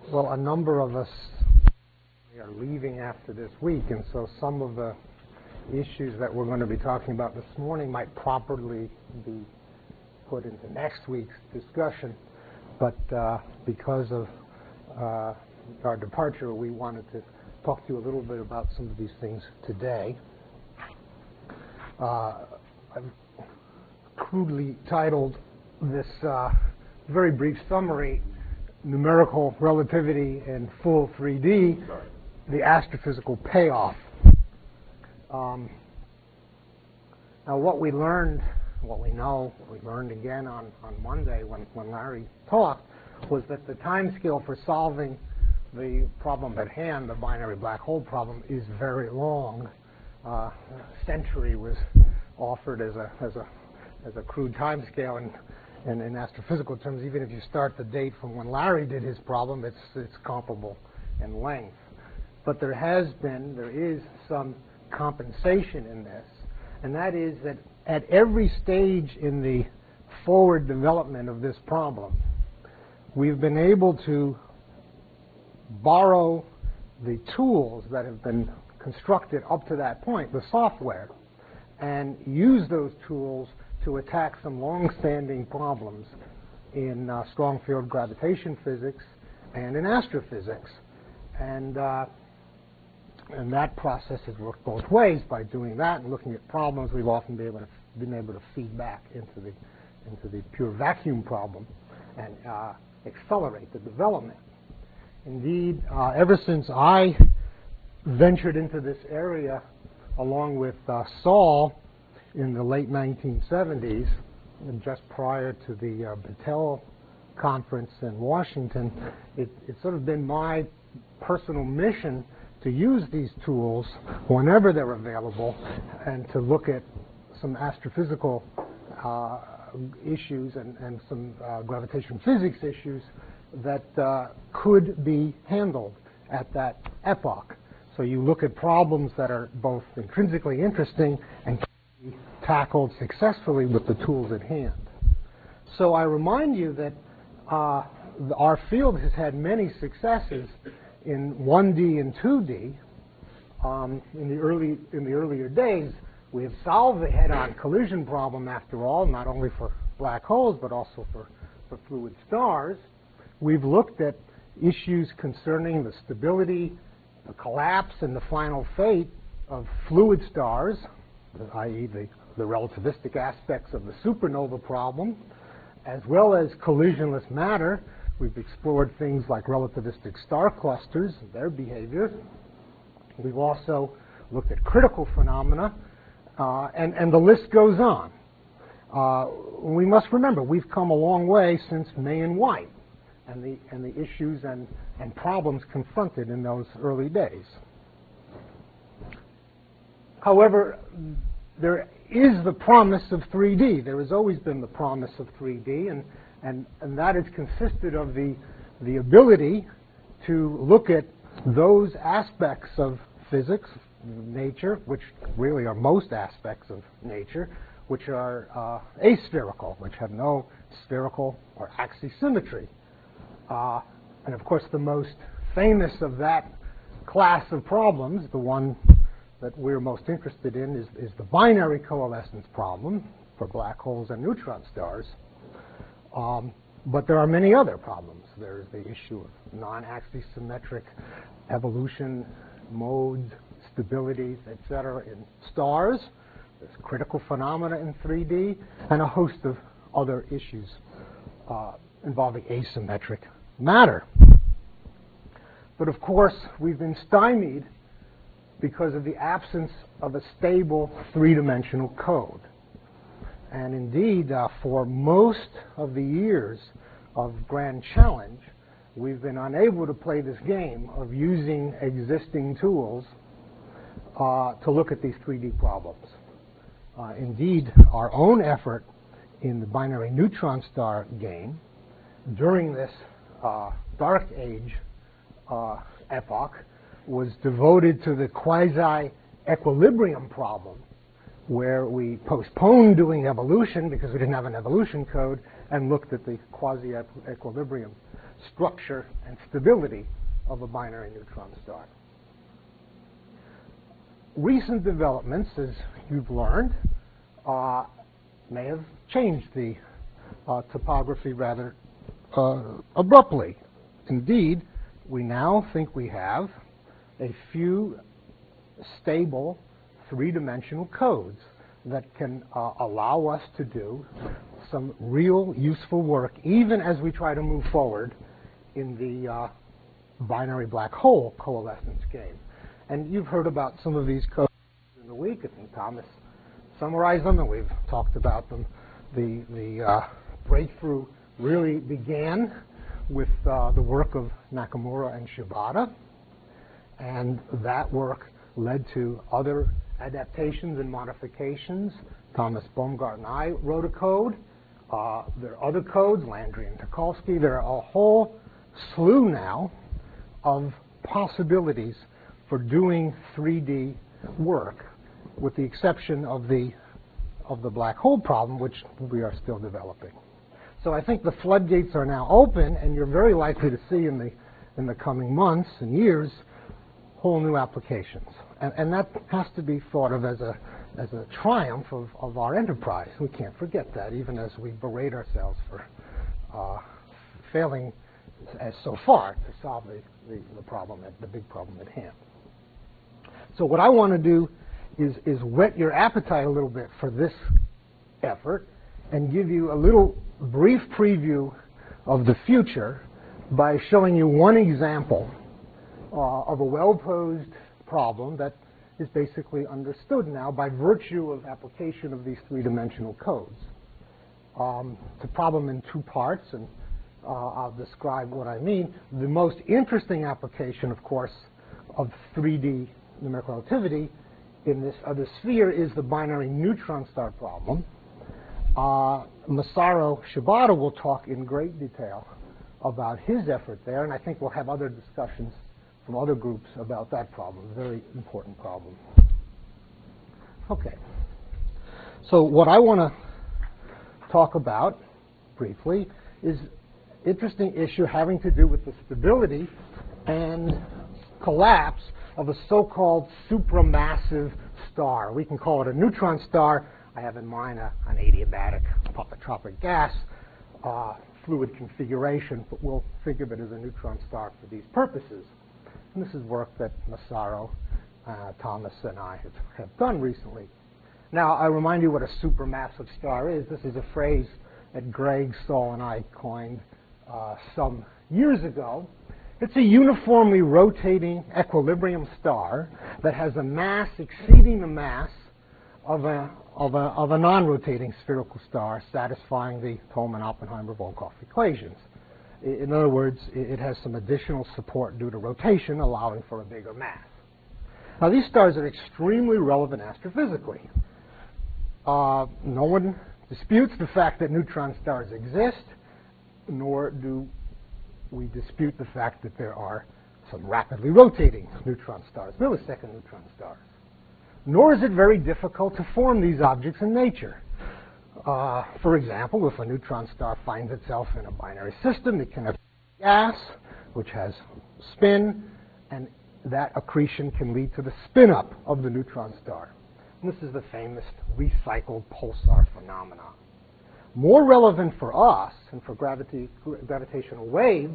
Well, a number of us are leaving after this week, and so some of the issues that we're going to be talking about this morning might properly be put into next week's discussion. But because of our departure, we wanted to talk to you a little bit about some of these things today. I've crudely titled this very brief summary, Numerical Relativity in Full 3D, the Astrophysical Payoff. Now what we learned again on Monday when Larry talked, was that the time scale for solving the problem at hand, the binary black hole problem, is very long. A century was offered as a crude time scale, and in astrophysical terms, even if you start the date from when Larry did his problem, it's comparable in length. But there is some compensation in this, and that is that at every stage in the forward development of this problem, we've been able to borrow the tools that have been constructed up to that point, the software, and use those tools to attack some long-standing problems in strong field gravitation physics and in astrophysics. And that process has worked both ways. By doing that and looking at problems, we've often been able to feed back into the pure vacuum problem and accelerate the development. Indeed, ever since I ventured into this area along with Saul in the late 1970s, and just prior to the Battelle conference in Washington, it's sort of been my personal mission to use these tools whenever they're available and to look at some astrophysical issues and some gravitation physics issues that could be handled at that epoch. So you look at problems that are both intrinsically interesting and can be tackled successfully with the tools at hand. So I remind you that our field has had many successes in 1D and 2D. In the earlier days, we have solved the head-on collision problem, after all, not only for black holes but also for fluid stars. We've looked at issues concerning the stability, the collapse, and the final fate of fluid stars, i.e. the relativistic aspects of the supernova problem, as well as collisionless matter. We've explored things like relativistic star clusters and their behavior. We've also looked at critical phenomena, and the list goes on. We must remember, we've come a long way since May and White and the issues and problems confronted in those early days. However, there is the promise of 3D. There has always been the promise of 3D, and that has consisted of the ability to look at those aspects of physics, nature, which really are most aspects of nature, which are aspherical, which have no spherical or axisymmetry. And of course, the most famous of that class of problems, the one that we're most interested in, is the binary coalescence problem for black holes and neutron stars. But there are many other problems. There's the issue of non-axisymmetric evolution, modes, stabilities, etc. in stars. There's critical phenomena in 3D, and a host of other issues involving asymmetric matter. But of course, we've been stymied because of the absence of a stable three-dimensional code. And indeed, for most of the years of Grand Challenge, we've been unable to play this game of using existing tools to look at these 3D problems. Indeed, our own effort in the binary neutron star game during this dark age epoch was devoted to the quasi-equilibrium problem, where we postponed doing evolution because we didn't have an evolution code and looked at the quasi-equilibrium structure and stability of a binary neutron star. Recent developments, as you've learned, may have changed the topography rather abruptly. Indeed, we now think we have a few stable three-dimensional codes that can allow us to do some real useful work, even as we try to move forward in the binary black hole coalescence game. And you've heard about some of these codes in the week. I think Thomas summarized them, and we've talked about them. The breakthrough really began with the work of Nakamura and Shibata, and that work led to other adaptations and modifications. Thomas Baumgart and I wrote a code. There are other codes, Landry and Tucholsky. There are a whole slew now of possibilities for doing 3D work, with the exception of the black hole problem, which we are still developing. So I think the floodgates are now open, and you're very likely to see in the coming months and years whole new applications. And that has to be thought of as a triumph of our enterprise. We can't forget that, even as we berate ourselves for failing as so far to solve the problem, the big problem at hand. So what I want to do is whet your appetite a little bit for this effort and give you a little brief preview of the future by showing you one example of a well-posed problem that is basically understood now by virtue of application of these three-dimensional codes. It's a problem in two parts, and I'll describe what I mean. The most interesting application, of course, of 3D numerical relativity in this other sphere is the binary neutron star problem. Masaru Shibata will talk in great detail about his effort there, and I think we'll have other discussions from other groups about that problem, a very important problem. Okay. So what I want to talk about briefly is an interesting issue having to do with the stability and collapse of a so-called supramassive star. We can call it a neutron star. I have in mind an adiabatic apotropic gas fluid configuration, but we'll think of it as a neutron star for these purposes. And this is work that Masaru, Thomas, and I have done recently. Now, I remind you what a supermassive star is. This is a phrase that Greg, Saul, and I coined some years ago. It's a uniformly rotating equilibrium star that has a mass exceeding the mass of a non-rotating spherical star, satisfying the Tolman-Oppenheimer-Volkoff equations. In other words, it has some additional support due to rotation, allowing for a bigger mass. Now, these stars are extremely relevant astrophysically. No one disputes the fact that neutron stars exist, nor do we dispute the fact that there are some rapidly rotating neutron stars, millisecond neutron stars. Nor is it very difficult to form these objects in nature. For example, if a neutron star finds itself in a binary system, it can have gas, which has spin, and that accretion can lead to the spin-up of the neutron star. And this is the famous recycled pulsar phenomenon. More relevant for us and for gravitational waves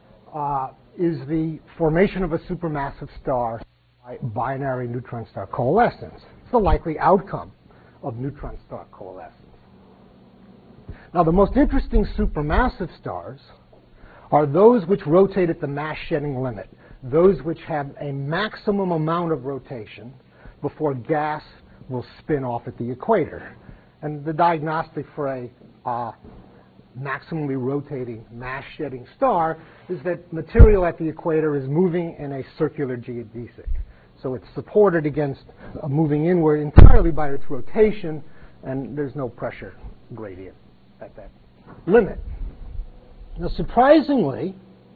is the formation of a supermassive star by binary neutron star coalescence. It's the likely outcome of neutron star coalescence. Now, the most interesting supermassive stars are those which rotate at the mass shedding limit, those which have a maximum amount of rotation before gas will spin off at the equator. And the diagnostic for a maximally rotating mass shedding star is that material at the equator is moving in a circular geodesic. So it's supported against moving inward entirely by its rotation, and there's no pressure gradient at that limit. Now, surprisingly,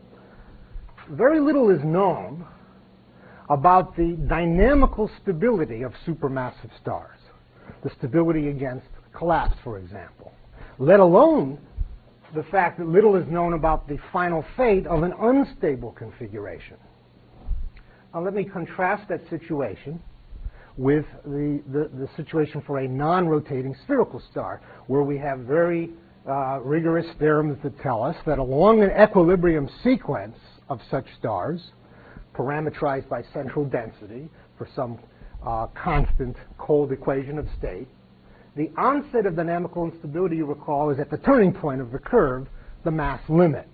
very little is known about the dynamical stability of supermassive stars, the stability against collapse, for example, let alone the fact that little is known about the final fate of an unstable configuration. Now let me contrast that situation with the situation for a non-rotating spherical star, where we have very rigorous theorems that tell us that along an equilibrium sequence of such stars, parameterized by central density for some constant cold equation of state, the onset of dynamical instability, you recall, is at the turning point of the curve, the mass limit.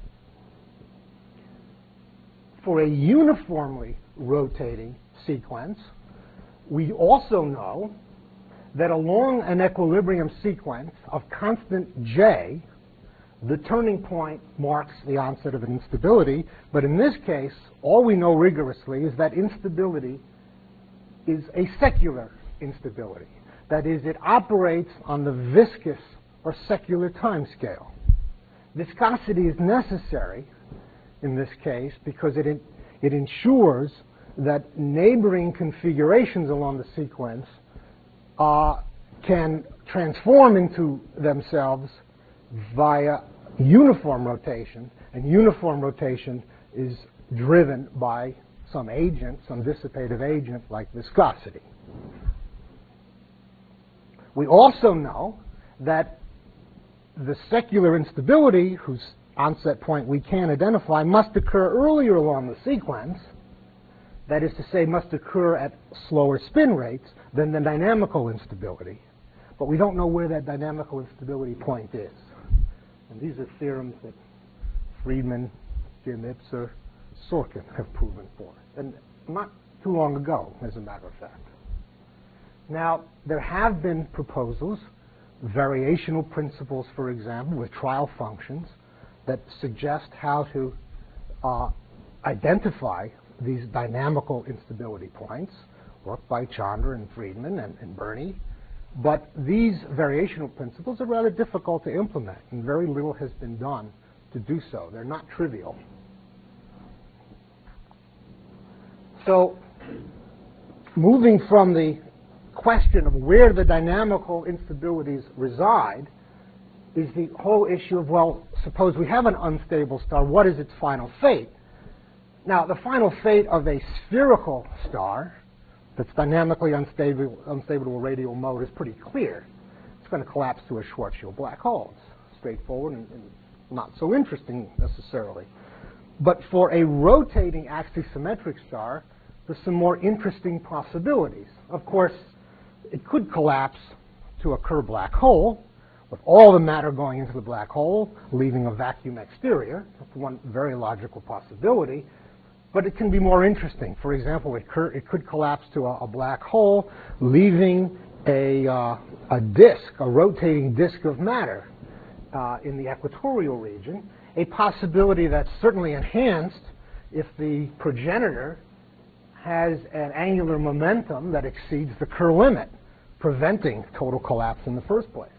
For a uniformly rotating sequence, we also know that along an equilibrium sequence of constant J, the turning point marks the onset of an instability. But in this case, all we know rigorously is that instability is a secular instability. That is, it operates on the viscous or secular time scale. Viscosity is necessary in this case because it ensures that neighboring configurations along the sequence can transform into themselves via uniform rotation, and uniform rotation is driven by some agent, some dissipative agent like viscosity. We also know that the secular instability, whose onset point we can identify, must occur earlier along the sequence. That is to say, must occur at slower spin rates than the dynamical instability. But we don't know where that dynamical instability point is. And these are theorems that Friedman, Jim Ipser, Sorkin have proven for us. And not too long ago, as a matter of fact. Now, there have been proposals, variational principles, for example, with trial functions, that suggest how to identify these dynamical instability points, worked by Chandra and Friedman and Burney. But these variational principles are rather difficult to implement, and very little has been done to do so. They're not trivial. So, moving from the question of where the dynamical instabilities reside is the whole issue of, well, suppose we have an unstable star, what is its final fate? Now, the final fate of a spherical star that's dynamically unstable to a radial mode is pretty clear. It's going to collapse to a Schwarzschild black hole. It's straightforward and not so interesting necessarily. But for a rotating axisymmetric star, there's some more interesting possibilities. Of course, it could collapse to a Kerr black hole, with all the matter going into the black hole, leaving a vacuum exterior. That's one very logical possibility. But it can be more interesting. For example, it could collapse to a black hole, leaving a disk, a rotating disk of matter in the equatorial region, a possibility that's certainly enhanced if the progenitor has an angular momentum that exceeds the Kerr limit, preventing total collapse in the first place.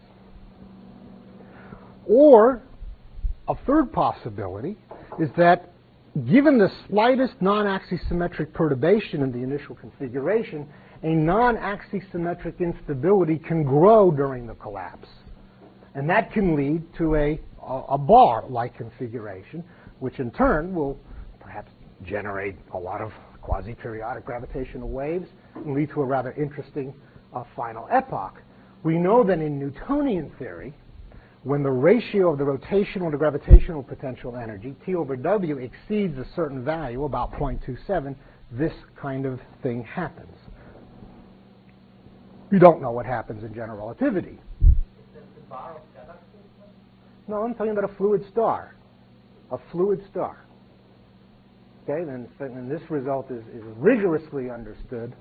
Or a third possibility is that given the slightest non-axisymmetric perturbation in the initial configuration, a non-axisymmetric instability can grow during the collapse. And that can lead to a bar-like configuration, which in turn will perhaps generate a lot of quasi-periodic gravitational waves and lead to a rather interesting final epoch. We know that in Newtonian theory, when the ratio of the rotational to gravitational potential energy, T over W, exceeds a certain value, about 0.27, this kind of thing happens. We don't know what happens in general relativity. No, I'm talking about a fluid star. A fluid star. Okay, then this result is rigorously understood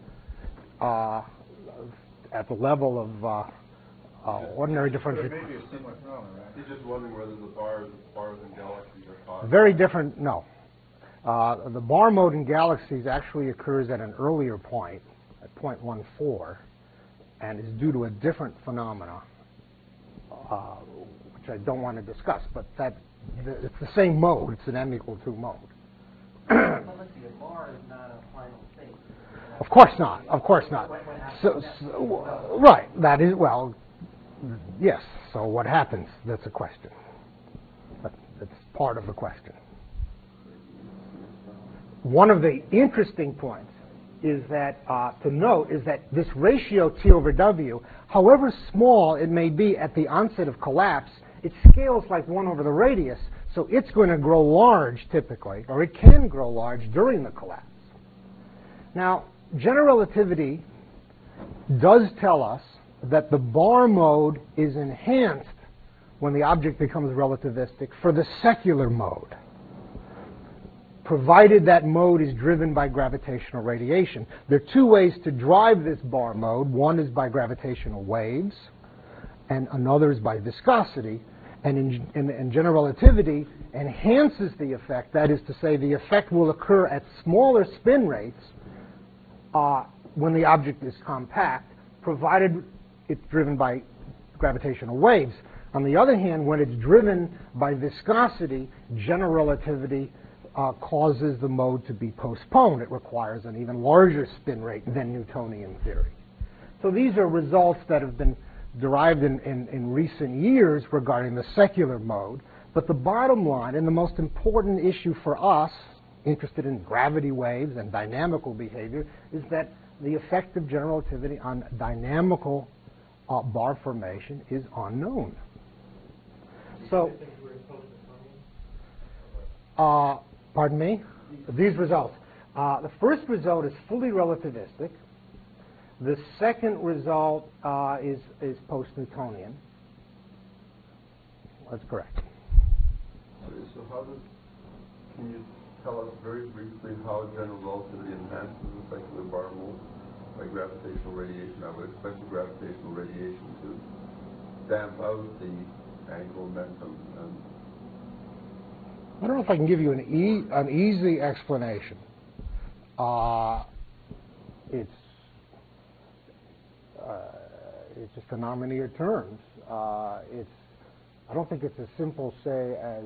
at the level of ordinary differential. There may be a similar phenomenon, right? He's just wondering whether the bars in galaxies are caused. Very different, no. The bar mode in galaxies actually occurs at an earlier point, at 0.14, and is due to a different phenomena, which I don't want to discuss, but it's the same mode. It's an m equal 2 mode. Let's see, a bar is not a final state. Of course not. Of course not. Right. That is, well, yes. So what happens? That's a question. That's part of the question. One of the interesting points is that to note is that this ratio T over W, however small it may be at the onset of collapse, it scales like 1 over the radius, so it's going to grow large typically, or it can grow large during the collapse. Now, general relativity does tell us that the bar mode is enhanced when the object becomes relativistic for the secular mode, provided that mode is driven by gravitational radiation. There are two ways to drive this bar mode. One is by gravitational waves, and another is by viscosity. And in general relativity enhances the effect. That is to say, the effect will occur at smaller spin rates when the object is compact, provided it's driven by gravitational waves. On the other hand, when it's driven by viscosity, general relativity causes the mode to be postponed. It requires an even larger spin rate than Newtonian theory. So these are results that have been derived in recent years regarding the secular mode. But the bottom line, and the most important issue for us, interested in gravity waves and dynamical behavior, is that the effect of general relativity on dynamical bar formation is unknown. So, pardon me? These results. The first result is fully relativistic. The second result is post-Newtonian. That's correct. So can you tell us very briefly how general relativity enhances the secular bar mode by gravitational radiation? I would expect the gravitational radiation to damp out the angular momentum. I don't know if I can give you an easy explanation. It's just a nonlinear terms. I don't think it's as simple, say, as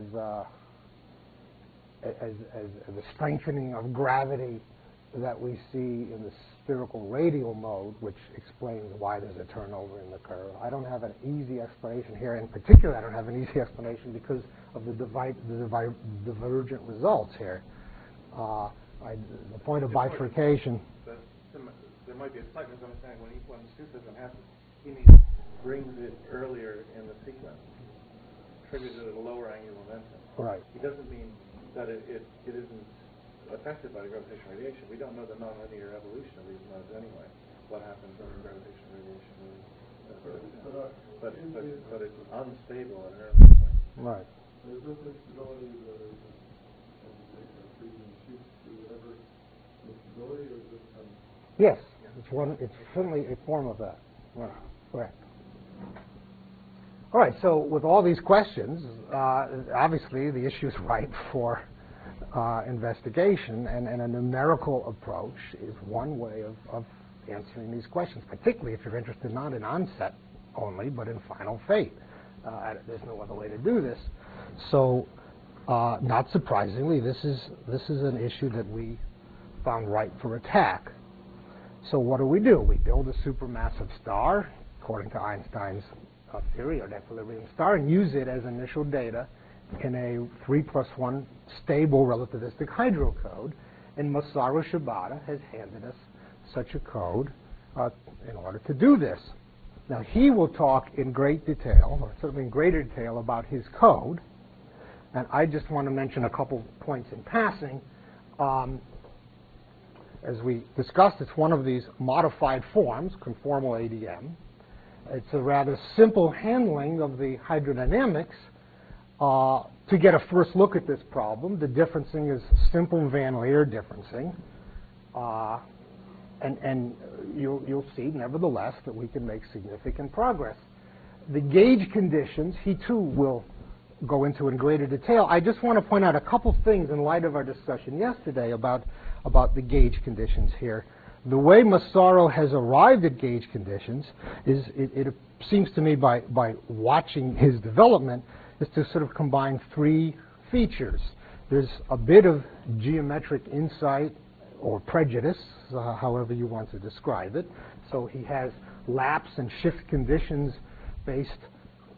the strengthening of gravity that we see in the spherical radial mode, which explains why there's a turnover in the curve. I don't have an easy explanation here. In particular, I don't have an easy explanation because of the divergent results here. The point of bifurcation. There might be a slight misunderstanding when Sufism happens. He brings it earlier in the sequence, triggers it at a lower angular momentum. Right. He doesn't mean that it isn't affected by the gravitational radiation. We don't know the nonlinear evolution of these modes anyway. What happens under gravitational radiation but it's unstable at an early point. Right. There's no flexibility that is freezing shoots through whatever flexibility or just Yes, it's certainly a form of that. Right. Correct. All right, so with all these questions, obviously the issue is ripe for investigation, and a numerical approach is one way of answering these questions, particularly if you're interested not in onset only, but in final fate. There's no other way to do this. So, not surprisingly, this is an issue that we found ripe for attack. So what do? We build a supermassive star, according to Einstein's theory, or an equilibrium star, and use it as initial data in a 3+1 stable relativistic hydrocode. And Masaru Shibata has handed us such a code in order to do this. Now, he will talk in great detail, or certainly in greater detail, about his code. And I just want to mention a couple points in passing. As we discussed, it's one of these modified forms, conformal ADM. It's a rather simple handling of the hydrodynamics. To get a first look at this problem, the differencing is simple Van Leer differencing. And you'll see, nevertheless, that we can make significant progress. The gauge conditions, he too will go into in greater detail. I just want to point out a couple things in light of our discussion yesterday about the gauge conditions here. The way Masaru has arrived at gauge conditions is, it seems to me by watching his development, is to sort of combine three features. There's a bit of geometric insight or prejudice, however you want to describe it. So he has lapse and shift conditions based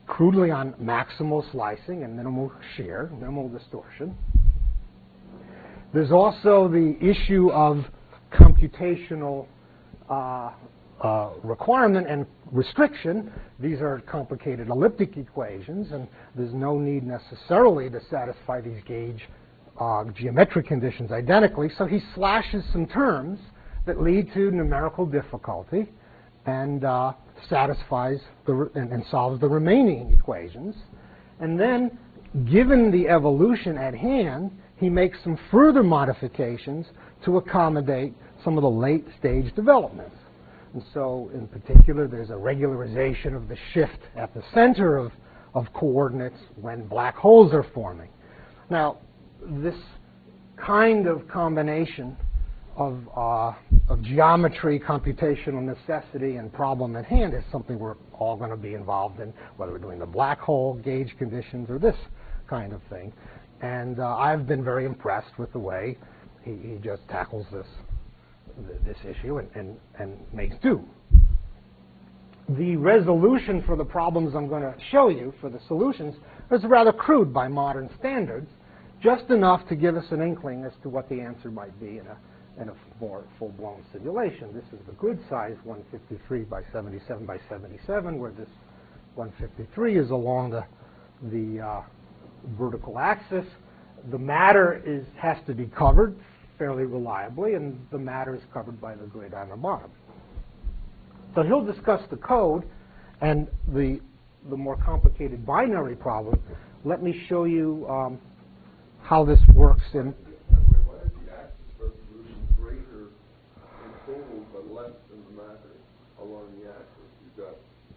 crudely on maximal slicing and minimal shear, minimal distortion. There's also the issue of computational requirement and restriction. These are complicated elliptic equations, and there's no need necessarily to satisfy these gauge geometric conditions identically, so he slashes some terms that lead to numerical difficulty and satisfies and solves the remaining equations. And then, given the evolution at hand, he makes some further modifications to accommodate some of the late stage developments. And so, in particular, there's a regularization of the shift at the center of coordinates when black holes are forming. Now, this kind of combination of geometry, computational necessity, and problem at hand is something we're all going to be involved in, whether we're doing the black hole gauge conditions or this kind of thing. And I've been very impressed with the way he just tackles this issue and makes do. The resolution for the problems I'm going to show you for the solutions is rather crude by modern standards, just enough to give us an inkling as to what the answer might be in a more full-blown simulation. This is the grid size, 153 by 77 by 77, where this 153 is along the vertical axis. The matter has to be covered fairly reliably, and the matter is covered by the grid on the bottom. So he'll discuss the code and the more complicated binary problem. Let me show you how this works in. Why is the axis resolution greater in total but less than the matter along the axis? You've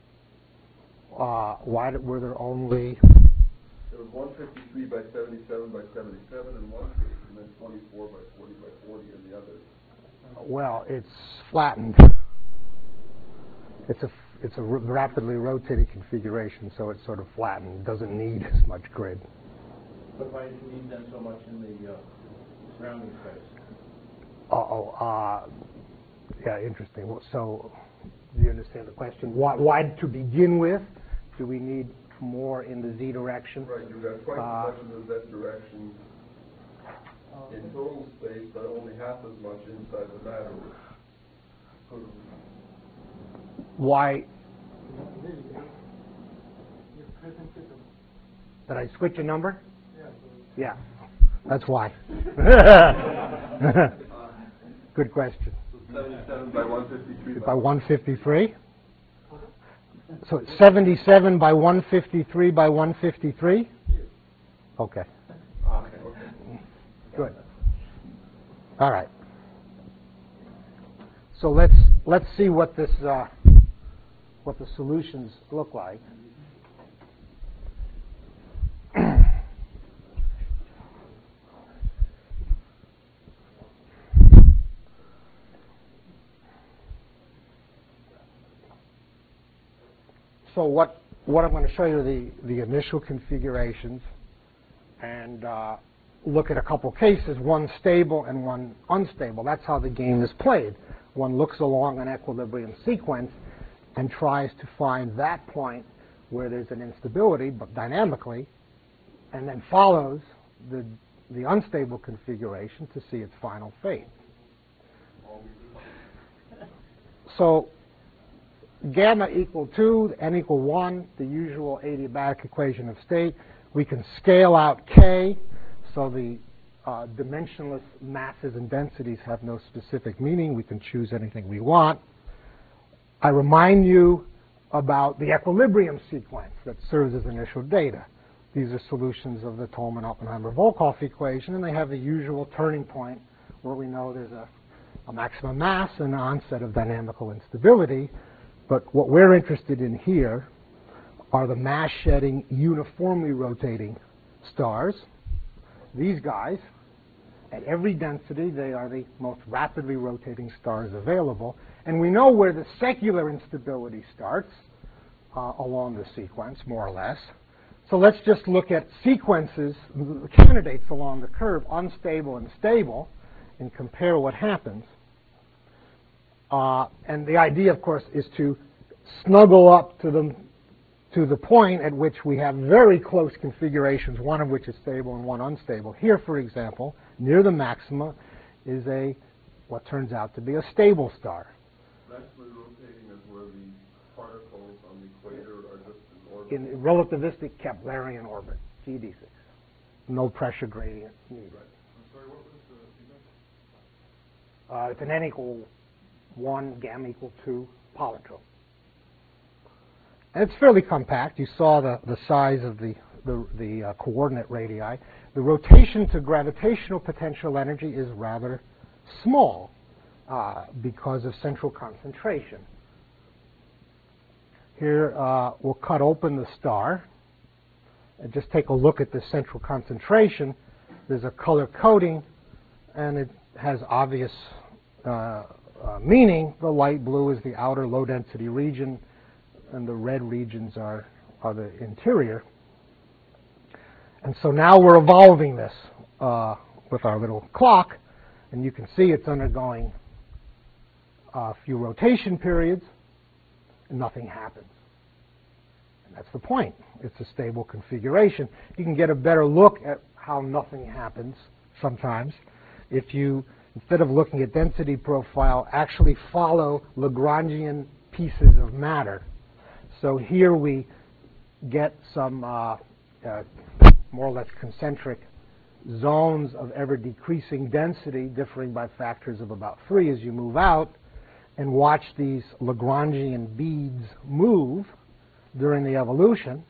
got. Why were there only? There was 153 by 77 by 77 in one case, and then 24 by 40 by 40 in the other. Well, it's flattened. It's a rapidly rotating configuration, so it's sort of flattened. It doesn't need as much grid. But why do you need then so much in the surrounding space? Yeah, interesting. Well, so, do you understand the question? Why, to begin with, do we need more in the z direction? Right, you've got twice as much in the z direction in total space, but only half as much inside the matter. Why? Did I switch a number? Yeah, that's why. Good question. 77 by 153. By 153? So it's 77 by 153 by 153? Okay. Good. All right. So let's see what this what the solutions look like. So what I'm going to show you are the initial configurations, and look at a couple cases, one stable and one unstable. That's how the game is played. One looks along an equilibrium sequence and tries to find that point where there's an instability, but dynamically, and then follows the unstable configuration to see its final fate. So gamma equal 2, n equal 1, the usual adiabatic equation of state. We can scale out k, so the dimensionless masses and densities have no specific meaning. We can choose anything we want. I remind you about the equilibrium sequence that serves as initial data. These are solutions of the Tolman-Oppenheimer-Volkoff equation, and they have the usual turning point where we know there's a maximum mass and an onset of dynamical instability. But what we're interested in here are the mass-shedding, uniformly rotating stars. These guys, at every density, they are the most rapidly rotating stars available. And we know where the secular instability starts along the sequence, more or less. So let's just look at sequences, candidates along the curve, unstable and stable, and compare what happens. And the idea, of course, is to snuggle up to to the point at which we have very close configurations, one of which is stable and one unstable. Here, for example, near the maxima is what turns out to be a stable star. Maximally rotating is where the particles on the equator are just in orbit. In relativistic Keplerian orbit, GD6. No pressure gradient needed. Right. I'm sorry, what was the It's an n equal 1, gamma equal 2 polytrope. And it's fairly compact. You saw the size of the coordinate radii. The rotation to gravitational potential energy is rather small because of central concentration. Here, we'll cut open the star and just take a look at the central concentration. There's a color coding, and it has obvious meaning. The light blue is the outer low-density region, and the red regions are the interior. And so now we're evolving this with our little clock, and you can see it's undergoing a few rotation periods, and nothing happens. And that's the point. It's a stable configuration. You can get a better look at how nothing happens sometimes if you, instead of looking at density profile, actually follow Lagrangian pieces of matter. So here we get some more or less concentric zones of ever-decreasing density, differing by factors of about 3 as you move out, and watch these Lagrangian beads move during the evolution.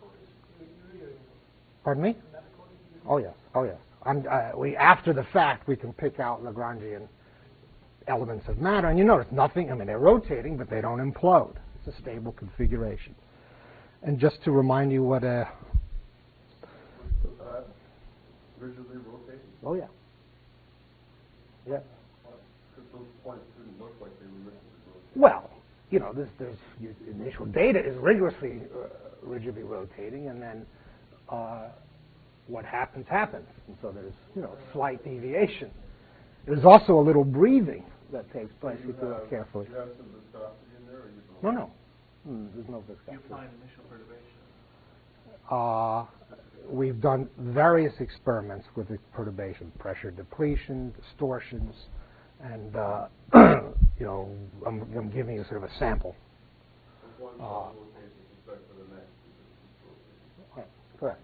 Pardon me? Oh, yes. Oh, yes. After the fact, we can pick out Lagrangian elements of matter. And you notice nothing, I mean, they're rotating, but they don't implode. It's a stable configuration. And just to remind you what a... rigidly rotating? Oh, yeah. Yeah. Because those points didn't look like they were rigidly rotating. Well, you know, your initial data is rigorously, rigidly rotating, and then what happens, happens. And so there's, slight deviation. There's also a little breathing that takes place if you look carefully. Do you have some viscosity in there, or you don't? No. There's no viscosity. You find initial perturbation. We've done various experiments with the perturbation, pressure depletion, distortions, and I'm giving you sort of a sample. Correct.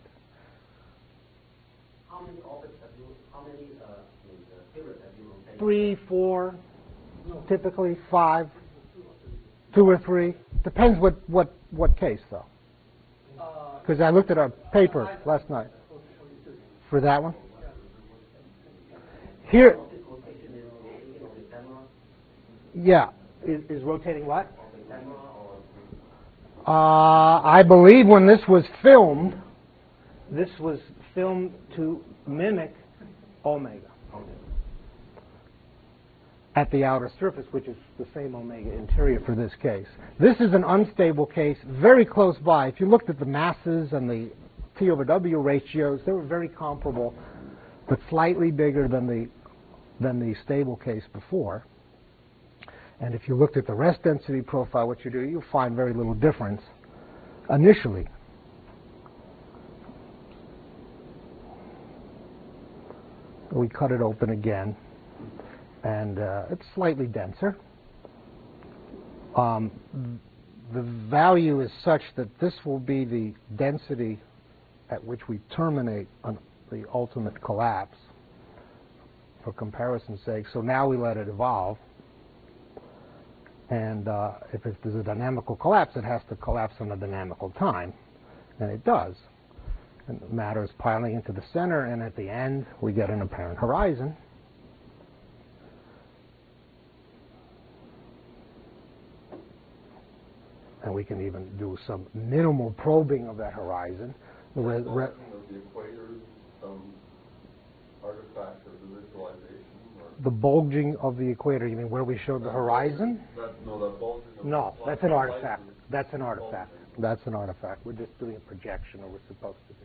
How many orbits have you? How many periods have you rotated? 3, 4, typically 5, 2 or 3. Depends what case though. Because I looked at a paper last night for that one. Here, yeah, is rotating what? I believe when this was filmed to mimic omega at the outer surface, which is the same omega interior for this case. This is an unstable case, very close by. If you looked at the masses and the T over W ratios, they were very comparable, but slightly bigger than the stable case before. And if you looked at the rest density profile, what you do, you'll find very little difference initially. We cut it open again, and it's slightly denser. The value is such that this will be the density at which we terminate the ultimate collapse, for comparison's sake. So now we let it evolve. And if there's a dynamical collapse, it has to collapse on a dynamical time. And it does. And matter is piling into the center, and at the end, we get an apparent horizon. And we can even do some minimal probing of that horizon. The bulging of the equator is some artifact of the visualization? The bulging of the equator, you mean where we showed the horizon? No, that's an artifact. That's an artifact. That's an artifact. We're just doing a projection, or we're supposed to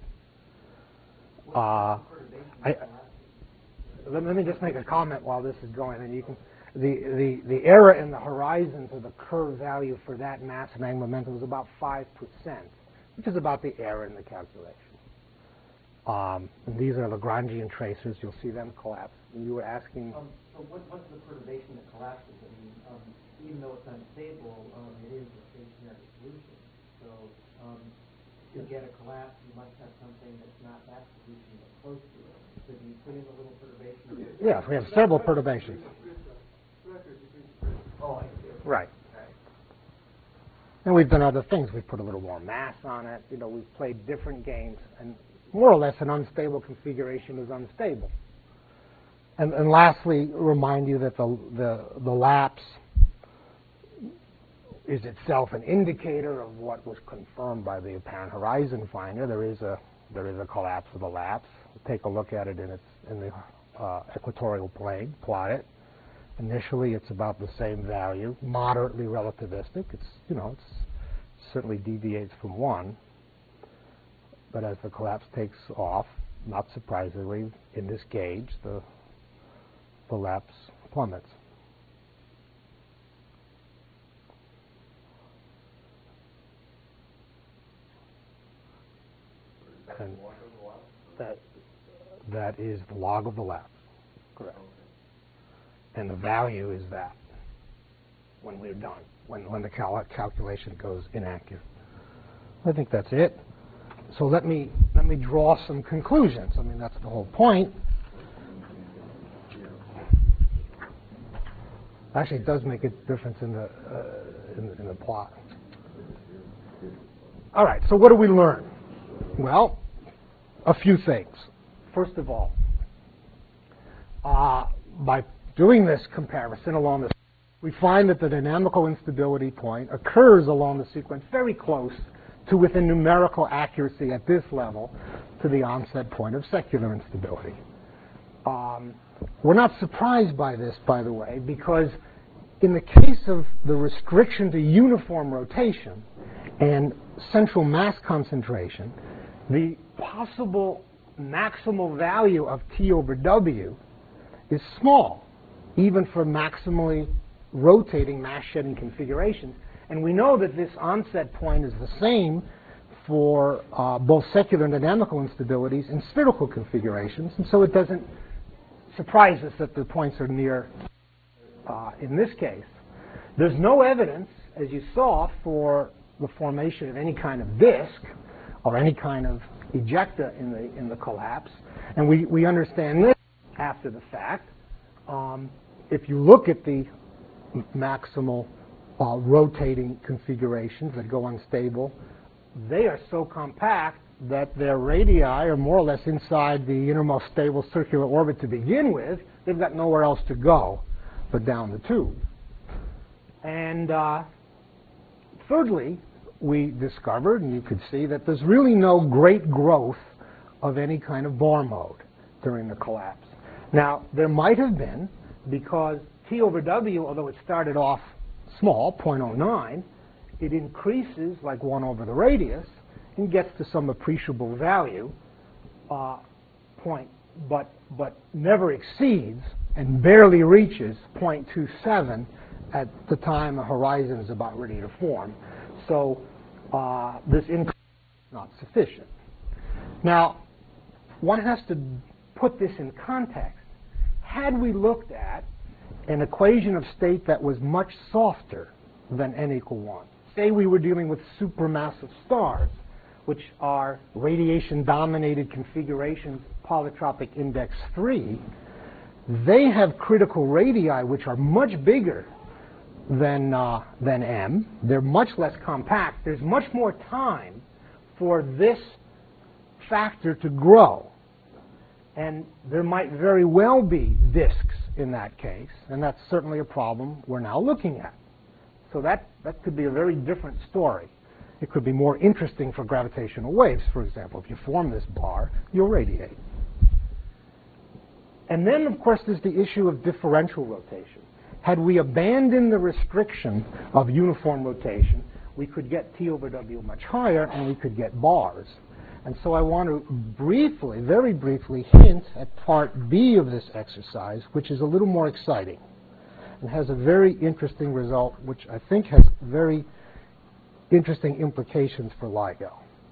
be. Let me just make a comment while this is going, and you can. The error in the horizon to the curve value for that mass and angular momentum was about 5%. which is about the error in the calculation. And these are Lagrangian tracers. You'll see them collapse. And you were asking... So what's the perturbation that collapses? I mean, even though it's unstable, it is a stationary solution. So to get a collapse, you must have something that's not that solution but close to it. So do you put in a little perturbation? Yes, we have several perturbations. Oh, I see. Right. And we've done other things. We've put a little more mass on it. You know, we've played different games. And more or less, an unstable configuration is unstable. And lastly, remind you that the lapse is itself an indicator of what was confirmed by the apparent horizon finder. There is a collapse of the lapse. Take a look at it in the equatorial plane. Plot it. Initially, it's about the same value, moderately relativistic. It certainly deviates from 1. But as the collapse takes off, not surprisingly, in this gauge, the lapse plummets. And that is the log of the lapse. Correct. And the value is that when we're done, when the calculation goes inaccurate. I think that's it. So let me draw some conclusions. I mean, that's the whole point. Actually, it does make a difference in the plot. All right. So what do we learn? Well, a few things. First of all, by doing this comparison along the, we find that the dynamical instability point occurs along the sequence very close to within numerical accuracy at this level to the onset point of secular instability. We're not surprised by this, by the way, because in the case of the restriction to uniform rotation and central mass concentration, the possible maximal value of T over W is small, even for maximally rotating mass-shedding configurations. And we know that this onset point is the same for both secular and dynamical instabilities in spherical configurations. And so it doesn't surprise us that the points are near in this case. There's no evidence, as you saw, for the formation of any kind of disk or any kind of ejecta in the collapse. And we understand this after the fact. If you look at the maximal rotating configurations that go unstable, they are so compact that their radii are more or less inside the innermost stable circular orbit to begin with. They've got nowhere else to go but down the tube. And thirdly, we discovered, and you could see, that there's really no great growth of any kind of bar mode during the collapse. Now, there might have been, because T over W, although it started off small, 0.09, it increases like 1 over the radius and gets to some appreciable value, point, but never exceeds and barely reaches 0.27 at the time the horizon is about ready to form. So this increase is not sufficient. Now, one has to put this in context. Had we looked at an equation of state that was much softer than n equal 1, say we were dealing with supermassive stars, which are radiation-dominated configurations, polytropic index 3, they have critical radii which are much bigger than M. They're much less compact. There's much more time for this factor to grow. And there might very well be disks in that case, and that's certainly a problem we're now looking at. So that could be a very different story. It could be more interesting for gravitational waves, for example. If you form this bar, you'll radiate. And then, of course, there's the issue of differential rotation. Had we abandoned the restriction of uniform rotation, we could get T over W much higher, and we could get bars. And so I want to briefly, very briefly, hint at part B of this exercise, which is a little more exciting and has a very interesting result, which I think has very interesting implications for LIGO.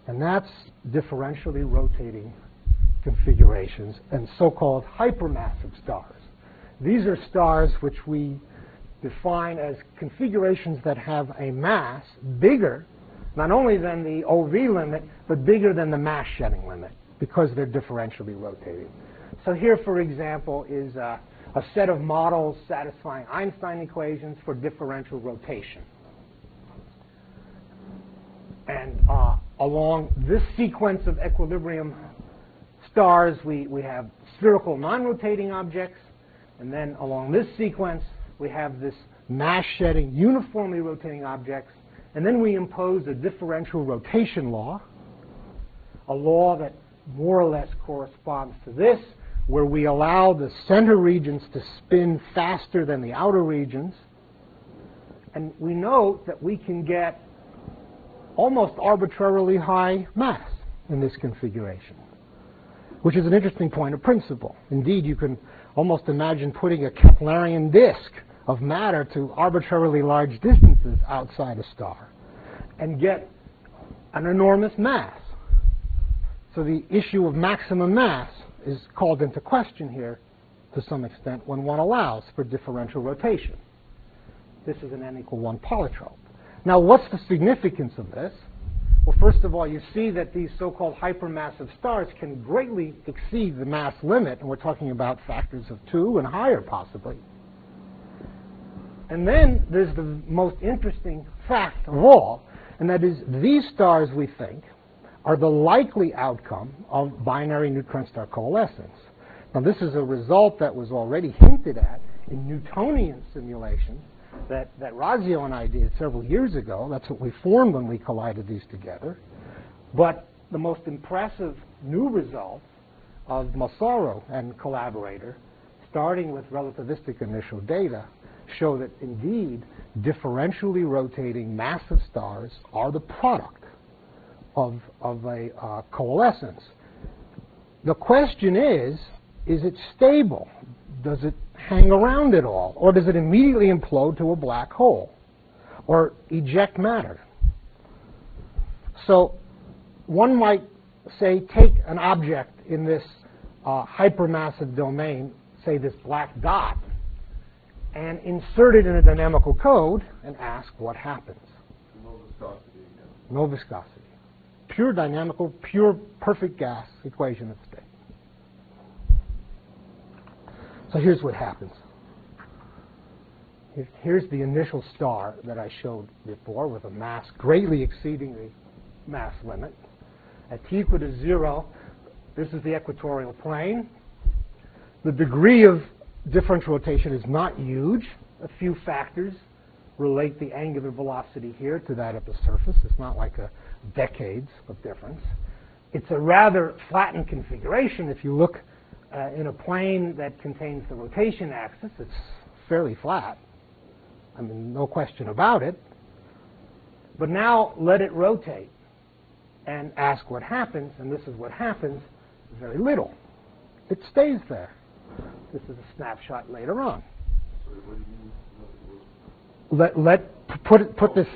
And that's differentially rotating configurations and so-called hypermassive stars. These are stars which we define as configurations that have a mass bigger, not only than the OV limit, but bigger than the mass shedding limit, because they're differentially rotating. So here, for example, is a set of models satisfying Einstein equations for differential rotation. And along this sequence of equilibrium stars, we have spherical non-rotating objects, and then along this sequence, we have this mass-shedding, uniformly rotating objects, and then we impose a differential rotation law, a law that more or less corresponds to this, where we allow the center regions to spin faster than the outer regions, and we note that we can get almost arbitrarily high mass in this configuration, which is an interesting point of principle. Indeed, you can almost imagine putting a Keplerian disk of matter to arbitrarily large distances outside a star and get an enormous mass. So the issue of maximum mass is called into question here to some extent when one allows for differential rotation. This is an n=1 polytrope. Now, what's the significance of this? Well, first of all, you see that these so-called hypermassive stars can greatly exceed the mass limit, and we're talking about factors of 2 and higher, possibly. And then there's the most interesting fact of all, and that is these stars, we think, are the likely outcome of binary neutron-star coalescence. Now, this is a result that was already hinted at in Newtonian simulations that Razio and I did several years ago. That's what we formed when we collided these together. But the most impressive new results of Massaro and collaborator, starting with relativistic initial data, show that indeed differentially rotating massive stars are the product of a coalescence. The question is it stable? Does it hang around at all? Or does it immediately implode to a black hole? Or eject matter? So one might say, take an object in this hypermassive domain, say this black dot, and insert it in a dynamical code and ask what happens. No viscosity again. No viscosity. Pure dynamical, pure perfect gas equation of state. So here's what happens. Here's the initial star that I showed before with a mass greatly exceeding the mass limit. At t equal to 0, this is the equatorial plane. The degree of differential rotation is not huge. A few factors relate the angular velocity here to that at the surface. It's not like a decades of difference. It's a rather flattened configuration. If you look in a plane that contains the rotation axis, it's fairly flat. I mean, no question about it. But now let it rotate and ask what happens, and this is what happens, very little. It stays there. This is a snapshot later on. Sorry, what do you mean? Put this,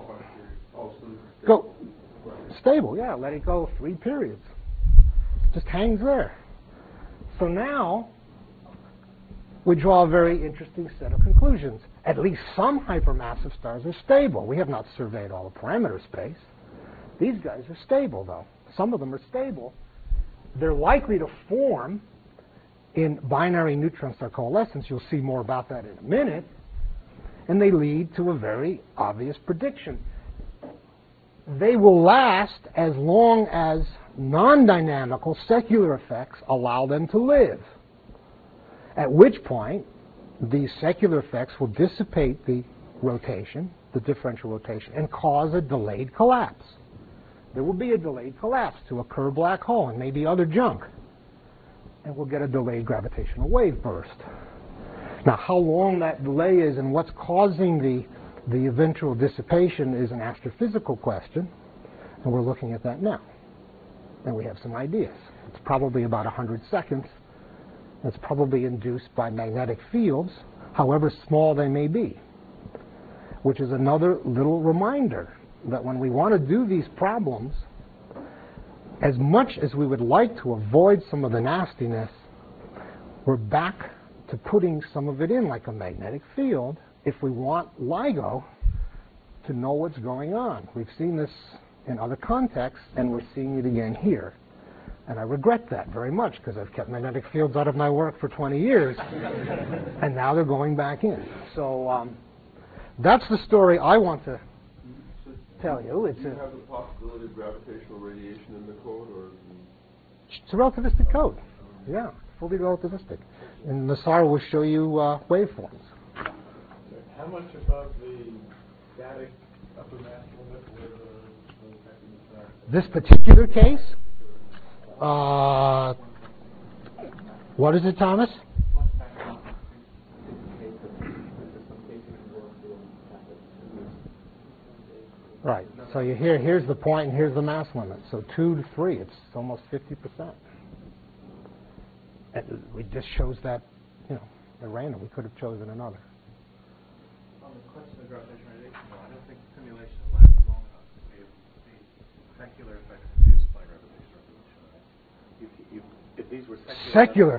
go, stable, yeah, let it go 3 periods. Just hangs there. So now we draw a very interesting set of conclusions. At least some hypermassive stars are stable. We have not surveyed all the parameter space. These guys are stable, though. Some of them are stable. They're likely to form in binary neutron-star coalescence. You'll see more about that in a minute. And they lead to a very obvious prediction. They will last as long as non-dynamical secular effects allow them to live, at which point these secular effects will dissipate the rotation, the differential rotation, and cause a delayed collapse. There will be a delayed collapse to a Kerr black hole and maybe other junk, and we'll get a delayed gravitational wave burst. Now, how long that delay is and what's causing the eventual dissipation is an astrophysical question, and we're looking at that now. And we have some ideas. It's probably about 100 seconds. It's probably induced by magnetic fields, however small they may be, which is another little reminder that when we want to do these problems, as much as we would like to avoid some of the nastiness, we're back to putting some of it in, like a magnetic field, if we want LIGO to know what's going on. We've seen this in other contexts, and we're seeing it again here. And I regret that very much, because I've kept magnetic fields out of my work for 20 years, and now they're going back in. So that's the story I want to tell you. Do you have the possibility of gravitational radiation in the code, or? It's a relativistic code. Yeah, fully relativistic. And Massaro will show you waveforms. How much above the static upper mass limit were the vacuum? This particular case, what is it, Thomas? Right. So here's the point, and here's the mass limit. So 2 to 3, it's almost 50%. And it just shows that, at random. We could have chosen another. On the question of gravitational radiation, I don't think simulation lasts long enough to be able to see secular effects produced by gravitational radiation. If these were secular,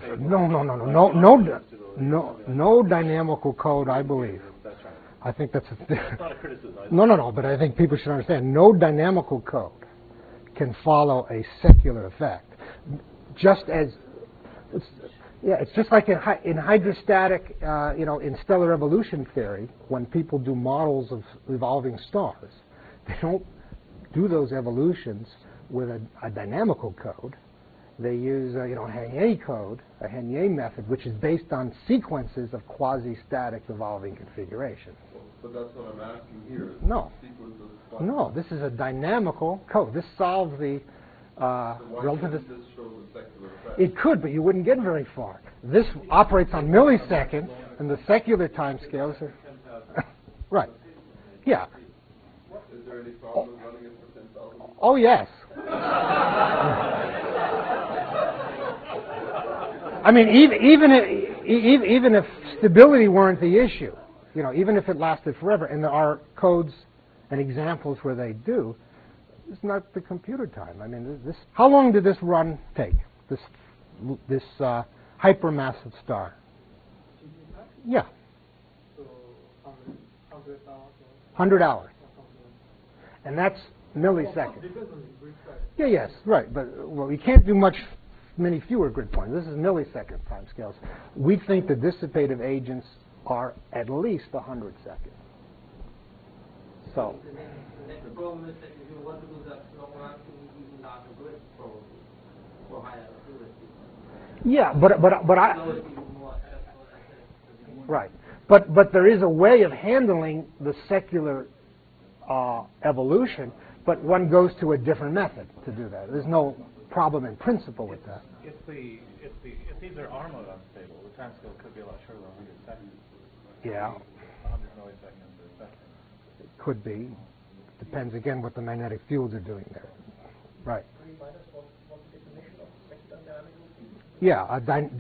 no dynamical code, I believe. That's right. I think that's It's not a criticism. No, but I think people should understand, no dynamical code can follow a secular effect. Just as, it's just like in hydrostatic, in stellar evolution theory, when people do models of evolving stars, they don't do those evolutions with a dynamical code. They use, Henier code, a Henier method, which is based on sequences of quasi-static evolving configurations. But that's what I'm asking here. No. No, this is a dynamical code. This solves the relativist. This shows a secular effect? It could, but you wouldn't get very far. This operates on milliseconds, and the secular timescales are right. Yeah. Is there any problem with running it for 10,000? Oh yes. I mean, even if stability weren't the issue, even if it lasted forever, and there are codes and examples where they do, it's not the computer time. I mean, how long did this run take? This hypermassive star? Yeah. 100 hours. And that's milliseconds. Yeah, yes, right. But you can't do many fewer grid points. This is millisecond timescales. We think the dissipative agents are at least 100 seconds. So. The next problem is that if you want to do that long run, you need using larger grid for higher accuracy. Yeah, but I. Right, but there is a way of handling the secular evolution, but one goes to a different method to do that. There's no problem in principle with that. If these are R mode unstable, the time scale could be a lot shorter than 100 seconds. Yeah. 100 milliseconds or a second. It could be. Depends again what the magnetic fields are doing there. Right. Yeah.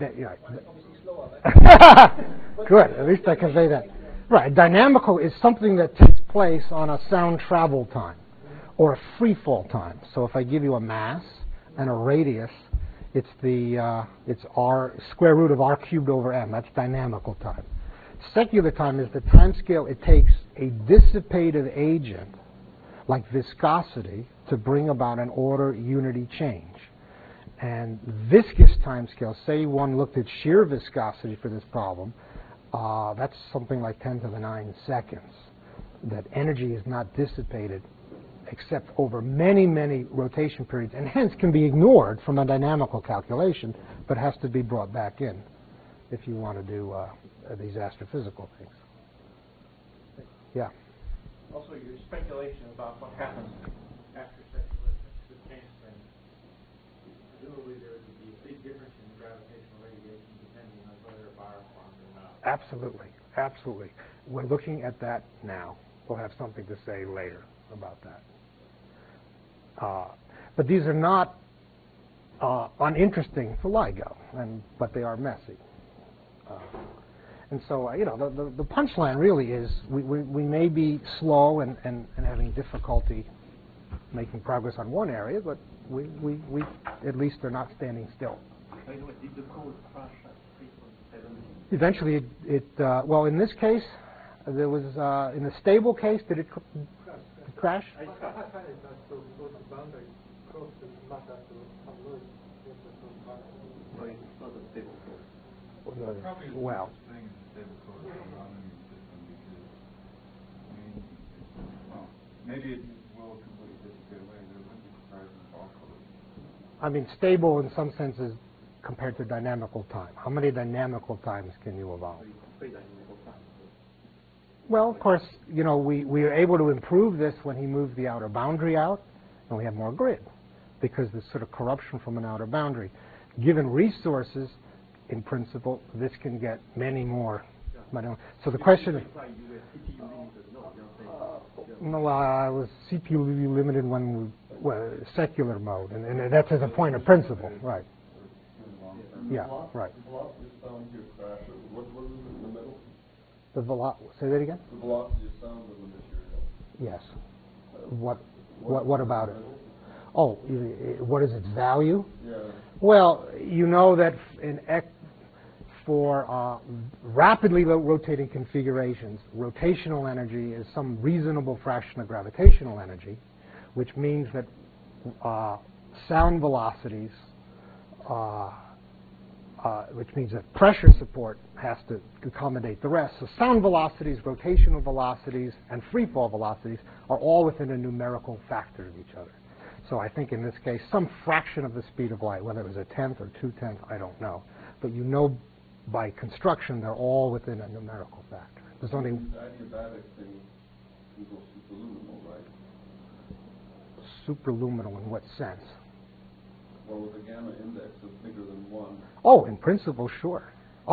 Good. At least I can say that. Right. Dynamical is something that takes place on a sound travel time or a free fall time. So if I give you a mass and a radius, it's r square root of r cubed over m. That's dynamical time. Secular time is the time scale it takes a dissipative agent like viscosity to bring about an order unity change. And viscous time scale, say one looked at shear viscosity for this problem, that's something like 10 to the 9 seconds. That energy is not dissipated except over many, many rotation periods, and hence can be ignored from a dynamical calculation, but has to be brought back in if you want to do these astrophysical things. Yeah. Also, your speculation about what happens after secular change things, presumably there would be a big difference in gravitational radiation depending on whether a bioformed or not. Absolutely, absolutely. We're looking at that now. We'll have something to say later about that. But these are not uninteresting for LIGO, but they are messy. And so, the punchline really is we may be slow and having difficulty making progress on one area, but We at least are not standing still. By the way, did the core crash at 3.7? Eventually, well, in this case, there was, in the stable case, did it crash? I find it not so close to boundary, close to not that to unload. So it's not a stable core. Probably the Well. simplest thing is a stable core for a non-linear system because, I mean, well, maybe it will completely disappear away. There wouldn't be surprising if all colors. I mean, stable in some senses compared to dynamical time. How many dynamical times can you evolve? Three dynamical times. Well, of course, we are able to improve this when he moved the outer boundary out, and we have more grid, because there's sort of corruption from an outer boundary. Given resources, in principle, this can get many more. So the question is, no, I was CPU limited when secular mode, and that's as a point of principle, right? Yeah, right. The velocity of sound here crashes. What was it in the middle? The say that again? The velocity of sound of the material. Yes. What about it? Oh, what is its value? Yeah. Well, you know that for rapidly rotating configurations, rotational energy is some reasonable fraction of gravitational energy, which means that sound velocities, which means that pressure support has to accommodate the rest. So sound velocities, rotational velocities, and free fall velocities are all within a numerical factor of each other. So I think in this case, some fraction of the speed of light, whether it was 1/10 or 2/10, I don't know. But you know by construction, they're all within a numerical factor. There's only... The adiabatic thing can go superluminal, right? Superluminal in what sense? Well, with a gamma index of bigger than 1. Oh, in principle, sure.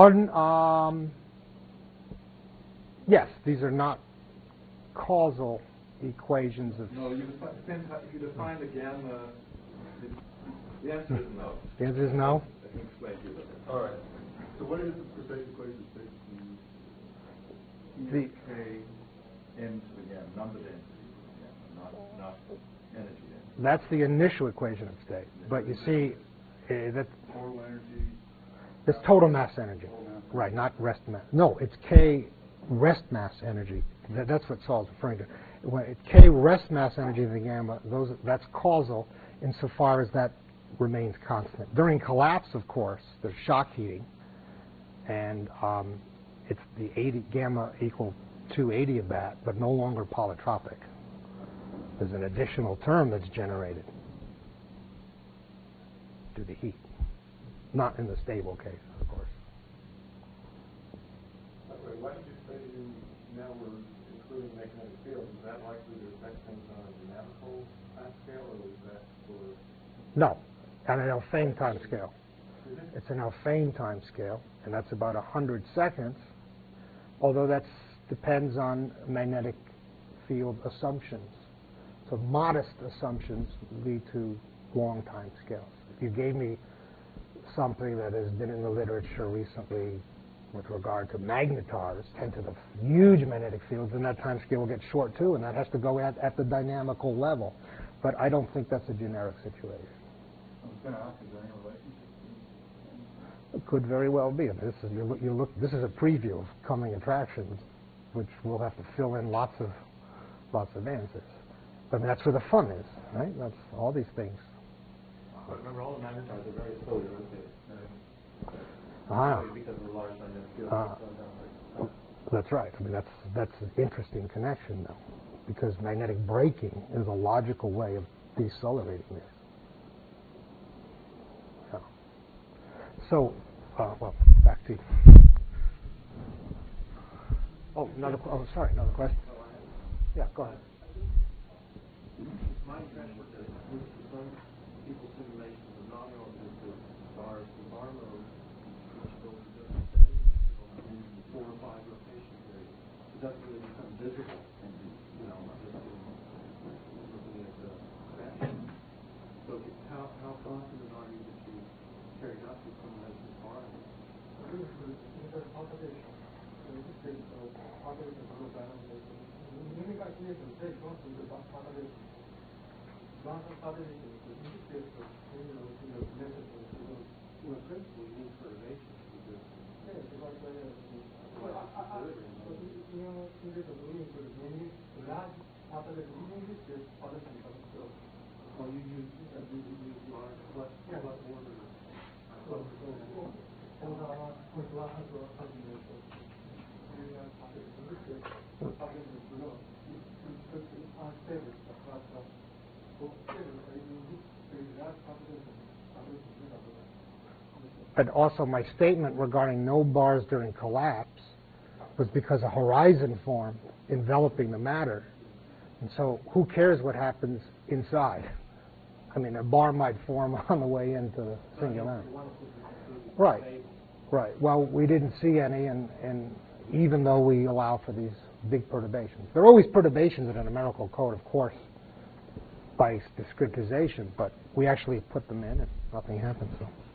Yes, these are not causal equations of... No, depends how you define the gamma. The answer is no. The answer is no? I can explain to you that. All right. So what is the precise equation? K into the gamma, number density of the gamma, not energy density. That's the initial equation of state. But you see, that Total energy. it's total mass energy. Right, not rest mass. No, it's K rest mass energy. That's what Saul's referring to. When it's K rest mass energy of the gamma, that's causal insofar as that remains constant. During collapse, of course, there's shock heating, and it's the 80 gamma equal 280 abat, but no longer polytropic. There's an additional term that's generated due to heat. Not in the stable case, of course. Why did you say now we're including magnetic fields? Is that likely to affect things on a dynamical time scale, or is that for... No, on an Alfvén time scale. It's an Alfvén time scale, and that's about 100 seconds, although that depends on magnetic field assumptions. So modest assumptions lead to long time scales. If you gave me something that has been in the literature recently with regard to magnetars, 10 to the huge magnetic fields, then that time scale will get short too, and that has to go at the dynamical level. But I don't think that's a generic situation. I was going to ask, is there any relationship? It could very well be. This is This is a preview of coming attractions, which we'll have to fill in lots of answers. But that's where the fun is, right? That's all these things. But remember, all the magnetars are very slowly rotated. Because of the large magnetic field. That's right. I mean, that's an interesting connection, though, because magnetic braking is a logical way of decelerating this. So, well, back to you. Another question. Yeah, go ahead. My impression is that with some people's simulations of non-relative stars, the bar mode, which goes to different settings, in 4 or 5 rotation periods, it doesn't really become visible. Looking at the crashing. So how confident are you that you carried out the simulation of bar mode? Lots of population, but in this case, necessary to do, principle, you need perturbation to do. Yes, because, in the community, mainly large population, usually there's other symptoms, so, or you use large, what order? But also my statement regarding no bars during collapse was because a horizon formed enveloping the matter. And so who cares what happens inside? I mean, a bar might form on the way into the singularity. Right, right. Well, we didn't see any, and even though we allow for these big perturbations. There are always perturbations in a numerical code, of course, by discretization, but we actually put them in and nothing happens. So.